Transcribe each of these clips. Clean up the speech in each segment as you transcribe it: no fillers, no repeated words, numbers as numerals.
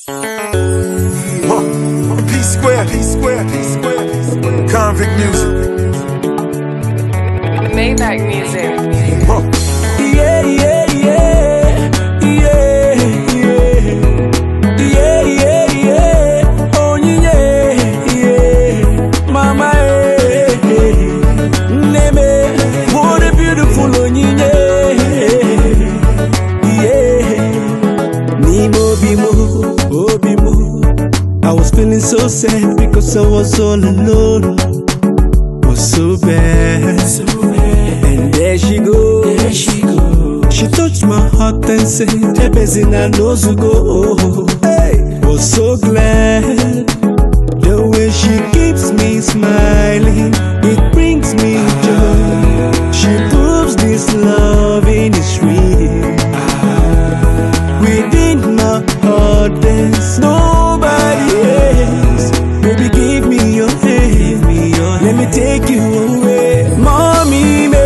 P-Square, P-Square, P-Square, P-Square. Convict music. Maybach music. Yeah, yeah, yeah, yeah, yeah, yeah, yeah, yeah. Oh yeah, yeah, mama, neme, what a beautiful onyinye. Yeah, Nimo bimo, oh bimo. I was feeling so sad because I was all alone. Was so bad, so bad. And there she go, there she go. She touched my heart and said, Ebezina knows to go. Hey, was so glad. The way she keeps me smiling, it brings me joy. She proves this loving is real. Within my heart there's nobody else. Baby, give me your hand, let me take you away. Mommy, me,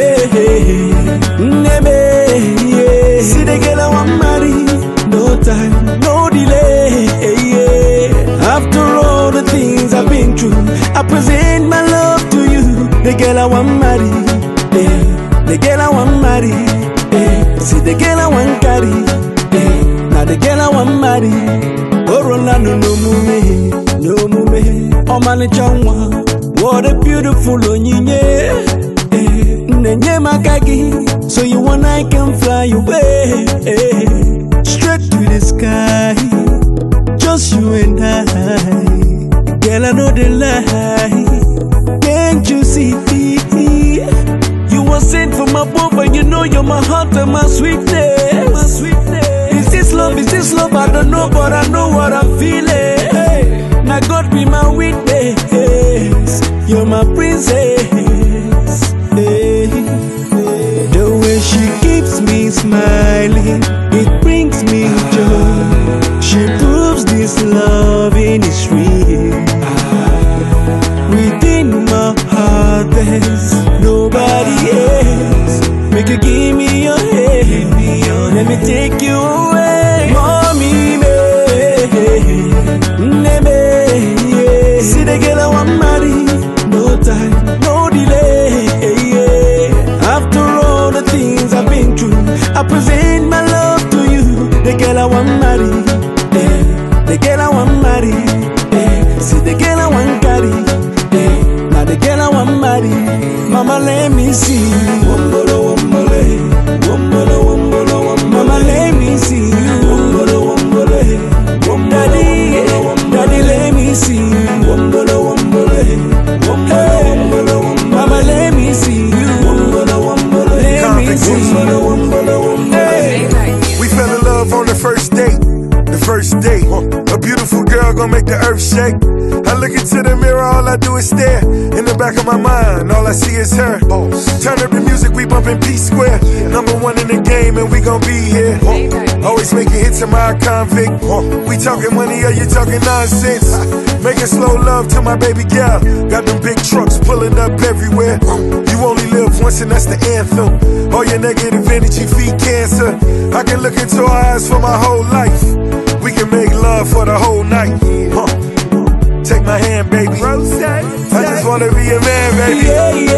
yeah. See the girl I want marry, no time, no delay. Yeah. After all the things I've been through, I present my love to you. The girl I want marry, yeah. The girl I want marry, yeah. See the girl I want carry, yeah. Now the girl I want marry. Oh, Rolando, no mume, no mume. Oh, man, what a beautiful onyinye. Nenye makagi, so you and I can fly away. Straight to the sky, just you and I. Girl, I know the lie. Can't you see? You were sent from above, and you know you're my heart and my sweetness. My sweetness. Is this love? Is this love? I don't know, but I know what I'm feeling. Now God be my witness. You're my princess. The way she keeps me smiling, it brings me joy. She proves this loving is real. Within my heart there's nobody else. Make you give me your hand, let me take you away. Mommy, yeah. See the girl I want marry, no time, no delay. Yeah. After all the things I've been through, I present my love to you. The girl I want marry, yeah. The girl I want marry, yeah. See the girl I want carry, yeah. Now the girl I want marry. Mama, let me see you. Wombolo, wombole, wombolo, wombolo, wombole. Mama, let me see you. Wombolo, wombole. Daddy, daddy, let me see you. Wombolo, wombole, wombolo, mama, let me see you. Wombolo, wombole, let me see you. Hey. We fell in love on the first date. The first date, a beautiful girl gon' make the earth shake. I look into the mirror, all I do is stare. In the back of my mind, all I see is her. Turn up the music, we bumpin' P-Square. Number one in the game, and we gon' be here. Always making hits in my convict. We talking money, or you talking nonsense? Making slow love to my baby girl. Got them big trucks pulling up everywhere. You only live once, and that's the anthem. All your negative energy feed cancer. I can look into her eyes for my whole life. We can make love for the whole night. Take my hand, baby. I just wanna be a man, baby. Yeah,